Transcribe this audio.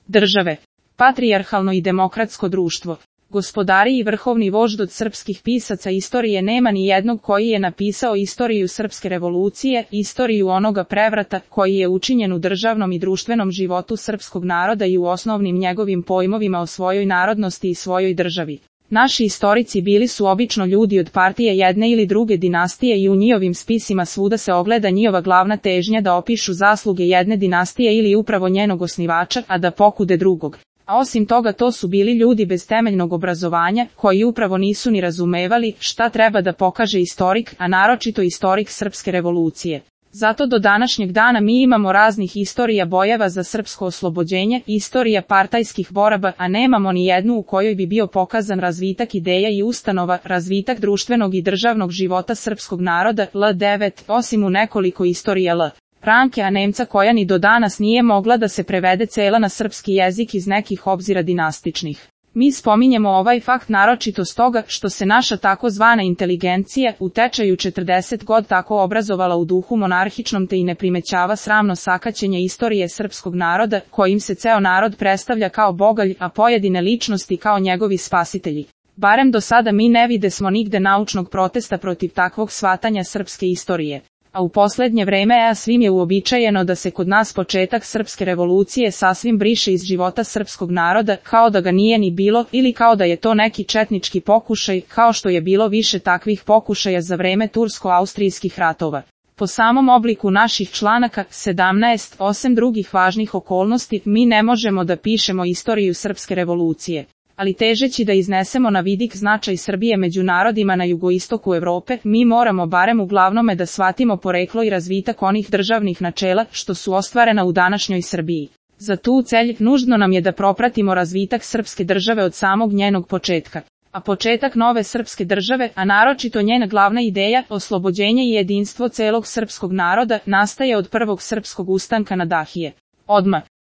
države, patrijarhalno i demokratsko društvo. Gospodari i vrhovni vožd od srpskih pisaca istorije nema ni jednog koji je napisao istoriju srpske revolucije, istoriju onoga prevrata koji je učinjen u državnom i društvenom životu srpskog naroda i u osnovnim njegovim pojmovima o svojoj narodnosti i svojoj državi. Naši istorici bili su obično ljudi od partije jedne ili druge dinastije i u njihovim spisima svuda se ogleda njihova glavna težnja da opišu zasluge jedne dinastije ili upravo njenog osnivača, a da pokude drugog. A osim toga to su bili ljudi bez temeljnog obrazovanja, koji upravo nisu ni razumevali šta treba da pokaže istorik, a naročito istorik srpske revolucije. Zato do današnjeg dana mi imamo raznih istorija bojeva za srpsko oslobođenje, istorija partajskih boraba, a nemamo ni jednu u kojoj bi bio pokazan razvitak ideja i ustanova, razvitak društvenog i državnog života srpskog naroda, L9, osim u nekoliko istorija L. Franke, a Nemca koja ni do danas nije mogla da se prevede cela na srpski jezik iz nekih obzira dinastičnih. Mi spominjemo ovaj fakt naročito stoga što se naša takozvana inteligencija u tečaju 40 god tako obrazovala u duhu monarhičnom te i ne primećava sramno sakaćenje istorije srpskog naroda, kojim se ceo narod predstavlja kao bogalj, a pojedine ličnosti kao njegovi spasitelji. Barem do sada mi ne videsmo nigde naučnog protesta protiv takvog shvatanja srpske istorije. A u poslednje vreme svim je uobičajeno da se kod nas početak srpske revolucije sasvim briše iz života srpskog naroda, kao da ga nije ni bilo ili kao da je to neki četnički pokušaj, kao što je bilo više takvih pokušaja za vreme tursko-austrijskih ratova. Po samom obliku naših članaka 17, osim drugih važnih okolnosti, mi ne možemo da pišemo istoriju srpske revolucije. Ali težeći da iznesemo na vidik značaj Srbije među narodima na jugoistoku Evrope, mi moramo barem uglavnome da shvatimo poreklo i razvitak onih državnih načela što su ostvarena u današnjoj Srbiji. Za tu celj nužno nam je da propratimo razvitak srpske države od samog njenog početka. A početak nove srpske države, a naročito njena glavna ideja, oslobođenje i jedinstvo celog srpskog naroda, nastaje od prvog srpskog ustanka na Dahije. Odmah